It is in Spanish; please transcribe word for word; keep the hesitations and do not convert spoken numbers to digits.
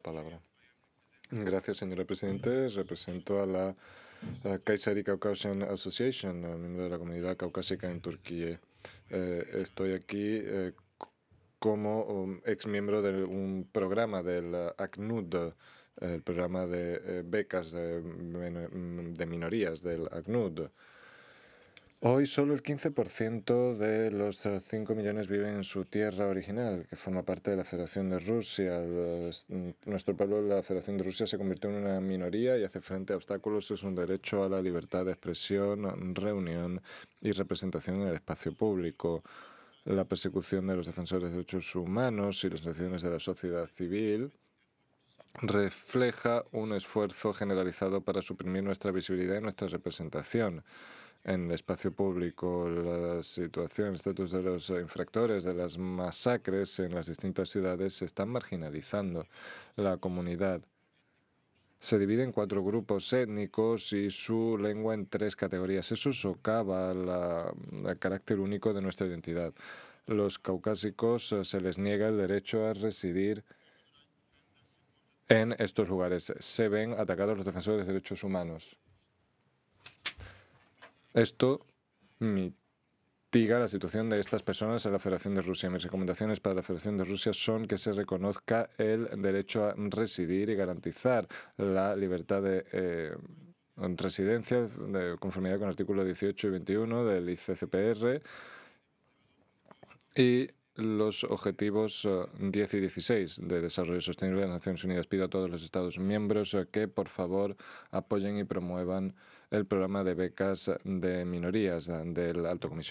palabra. Gracias, señora Presidente. Represento a la eh, Kayseri Caucasian Association, eh, miembro de la comunidad caucásica en Turquía. Eh, estoy aquí eh, c- como um, ex miembro de un programa del eh, ACNUD, eh, el programa de eh, becas de, men- de minorías del ACNUD. Hoy solo el quince por ciento de los eh, cinco millones viven en su tierra original, que forma parte de la Federación de Rusia. Los- mm, nuestro pueblo, la Federación de Rusia, se convirtió en una minoría y hace frente a obstáculos. Es un derecho a la libertad de expresión, reunión y representación en el espacio público. La persecución de los defensores de derechos humanos y las necesidades de la sociedad civil refleja un esfuerzo generalizado para suprimir nuestra visibilidad y nuestra representación en el espacio público. La situación, el estatus de los infractores de las masacres en las distintas ciudades se están marginalizando. La comunidad se divide en cuatro grupos étnicos y su lengua en tres categorías. Eso socava la- el carácter único de nuestra identidad. Los caucásicos eh, se les niega el derecho a residir en estos lugares. Se ven atacados los defensores de derechos humanos. Esto mitiga la situación de estas personas en la Federación de Rusia. Mis recomendaciones para la Federación de Rusia son que se reconozca el derecho a residir y garantizar la libertad de eh, residencia de conformidad con el artículo dieciocho y veintiuno del I C C P R y los objetivos eh, diez y dieciséis de desarrollo sostenible de las Naciones Unidas. Pido a todos los Estados miembros eh, que, por favor, apoyen y promuevan el programa de becas de minorías eh, del Alto Comisionado.